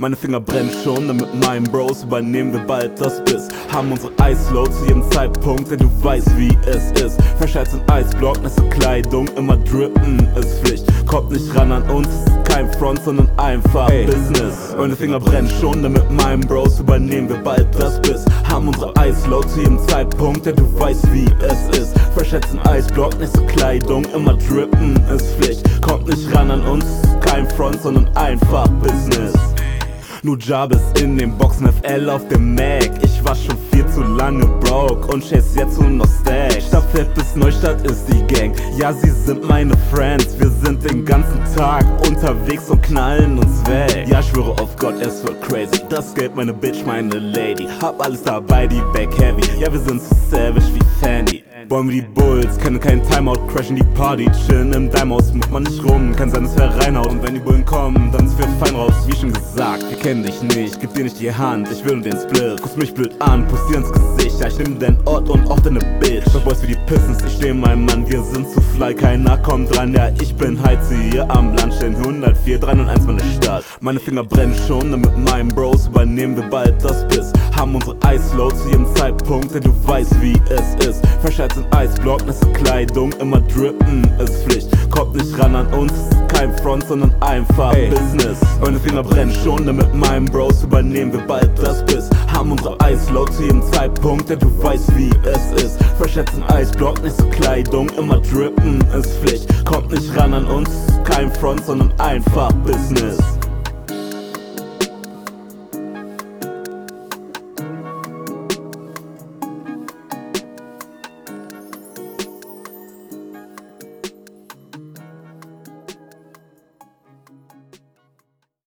Meine Finger brennen schon, denn mit meinen Bros übernehmen wir bald das Biss. Haben unsere Eisload zu jedem Zeitpunkt, denn du weißt wie es ist. Verscheißt in Eisblock, nasse Kleidung, immer drippen ist Pflicht. Kommt nicht ran an uns, ist kein Front, sondern einfach Business. Meine Finger brennen schon, denn mit meinen Bros übernehmen wir bald das Biss. Haben unsere Eisload zu jedem Zeitpunkt, denn du weißt wie es ist. Verschätzt in Eisblock, nasse Kleidung, immer drippen ist Pflicht. Kommt nicht ran an uns, ist kein Front, sondern einfach Business. Nur Jabez in den Boxen, FL auf dem Mac. Ich war schon viel zu lange broke und chase jetzt nur noch Stacks. Stadtfeld bis Neustadt ist die Gang, ja sie sind meine Friends. Wir sind den ganzen Tag unterwegs und knallen uns weg. Ja, ich schwöre auf Gott, es wird crazy. Das Geld, meine Bitch, meine Lady. Hab alles dabei, die Back Heavy. Ja, wir sind so savage wie Fanny. Wollen wir die Bulls, kennen keinen Timeout, crashen die Party, chillen im Dimehouse, macht man nicht rum, kann sein, dass wir reinhaut. Und wenn die Bullen kommen, dann ist wir fein raus, wie schon gesagt. Wir kennen dich nicht, gib dir nicht die Hand, ich will nur den Split. Guckst mich blöd an, pust dir ins Gesicht, ja ich nehm deinen Ort und auch deine Bitch. Doch Boys wie die Pistons, ich steh mein Mann, wir sind zu fly, keiner kommt dran. Ja ich bin Heize hier am Land, stehen 104, 301 meine Stadt. Meine Finger brennen schon, denn mit meinen Bros übernehmen wir bald das Biss. Haben unsere Eisload zu jedem Zeitpunkt, denn du weißt wie es ist. Verscheißt in Eisblock, nasse Kleidung, immer drippen ist Pflicht. Kommt nicht ran an uns, ist kein Front, sondern einfach Business. Meine Finger brennen schon, denn mit meinen Bros übernehmen wir bald das Biss. Haben unsere Eisload zu jedem Zeitpunkt, denn du weißt wie es ist. Verschätzt in Eisblock, nasse Kleidung, immer drippen ist Pflicht. Kommt nicht ran an uns, ist kein Front, sondern einfach Business.